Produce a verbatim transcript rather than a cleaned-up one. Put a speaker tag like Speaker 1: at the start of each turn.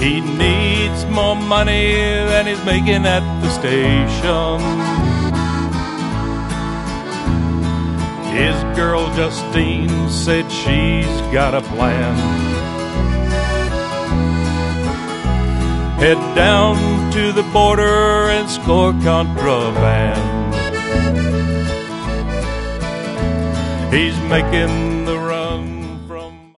Speaker 1: He needs more money than he's making at the station. His girl Justine said she's got a plan. Head down to the border and score contraband. He's making the